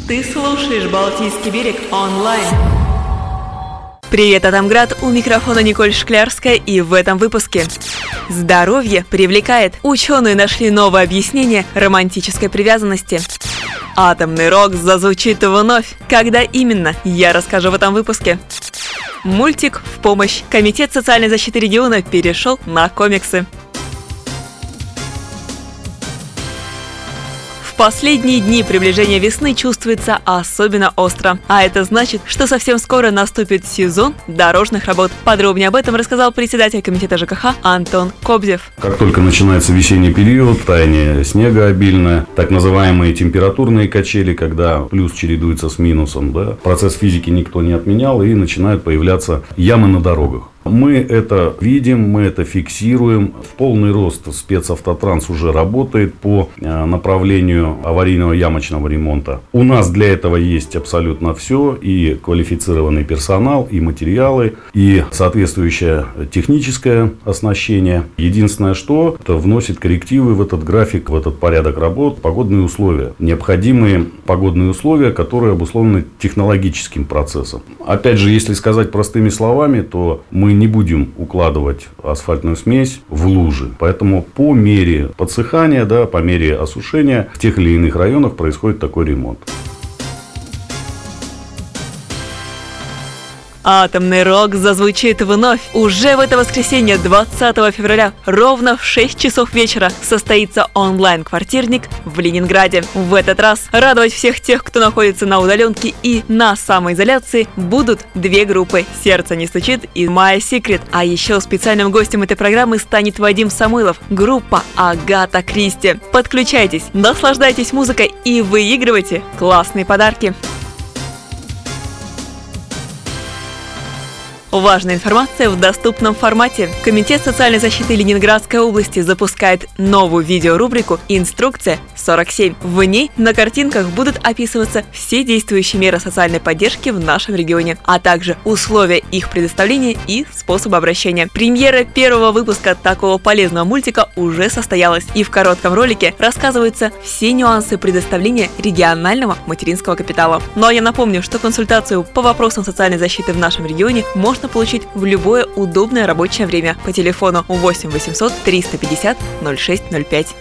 Ты слушаешь «Балтийский берег» онлайн. Привет, Атомград, у микрофона Николь Шклярская, и в этом выпуске. Здоровье привлекает. Ученые нашли новое объяснение романтической привязанности. Атомный рок зазвучит вновь. Когда именно, я расскажу в этом выпуске. Мультик в помощь. Комитет социальной защиты региона перешел на комиксы. В последние дни приближения весны чувствуется особенно остро. А это значит, что совсем скоро наступит сезон дорожных работ. Подробнее об этом рассказал председатель комитета ЖКХ Антон Кобзев. Как только начинается весенний период, таяние снега обильное, так называемые температурные качели, когда плюс чередуется с минусом, процесс физики никто не отменял, и начинают появляться ямы на дорогах. Мы это видим, мы это фиксируем. В полный рост спецавтотранс уже работает по направлению аварийного ямочного ремонта. У нас для этого есть абсолютно все. И квалифицированный персонал, и материалы, и соответствующее техническое оснащение. Единственное, что это вносит коррективы в этот график, в этот порядок работ, погодные условия. Необходимые погодные условия, которые обусловлены технологическим процессом. Опять же, если сказать простыми словами, то мы не будем укладывать асфальтную смесь в лужи. Поэтому по мере подсыхания, по мере осушения в тех или иных районах происходит такой ремонт. Атомный рок зазвучит вновь. Уже в это воскресенье, 20 февраля, ровно в 6 часов вечера, состоится онлайн-квартирник в Ленинграде. В этот раз радовать всех тех, кто находится на удаленке и на самоизоляции, будут две группы «Сердце не стучит» и «My Secret». А еще специальным гостем этой программы станет Вадим Самойлов, группа Агата Кристи. Подключайтесь, наслаждайтесь музыкой и выигрывайте классные подарки. Важная информация в доступном формате. Комитет социальной защиты Ленинградской области запускает новую видеорубрику «Инструкция 47». В ней на картинках будут описываться все действующие меры социальной поддержки в нашем регионе, а также условия их предоставления и способы обращения. Премьера первого выпуска такого полезного мультика уже состоялась, и в коротком ролике рассказываются все нюансы предоставления регионального материнского капитала. Ну а я напомню, что консультацию по вопросам социальной защиты в нашем регионе можно получить в любое удобное рабочее время по телефону 8 800 350 0605.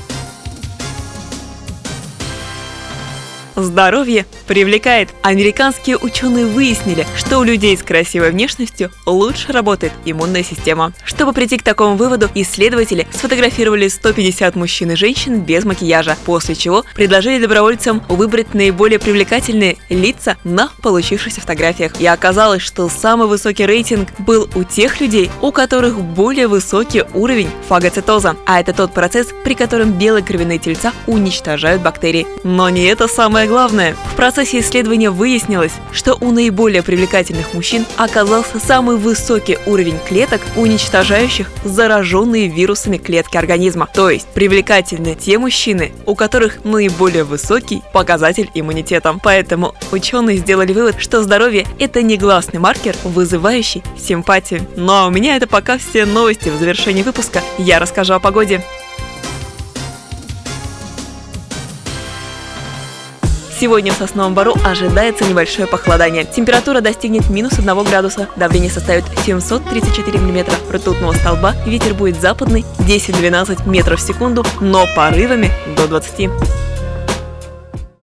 Здоровье привлекает. Американские ученые выяснили, что у людей с красивой внешностью лучше работает иммунная система. Чтобы прийти к такому выводу, исследователи сфотографировали 150 мужчин и женщин без макияжа, после чего предложили добровольцам выбрать наиболее привлекательные лица на получившихся фотографиях. И оказалось, что самый высокий рейтинг был у тех людей, у которых более высокий уровень фагоцитоза, а это тот процесс, при котором белые кровяные тельца уничтожают бактерии. Но не это самое главное. В процессе исследования выяснилось, что у наиболее привлекательных мужчин оказался самый высокий уровень клеток, уничтожающих зараженные вирусами клетки организма. То есть привлекательны те мужчины, у которых наиболее высокий показатель иммунитета. Поэтому ученые сделали вывод, что здоровье – это негласный маркер, вызывающий симпатию. Ну а у меня это пока все новости. В завершении выпуска я расскажу о погоде. Сегодня в Сосновом Бору ожидается небольшое похолодание. Температура достигнет минус 1 градуса, давление составит 734 мм ртутного столба, ветер будет западный 10-12 метров в секунду, но порывами до 20.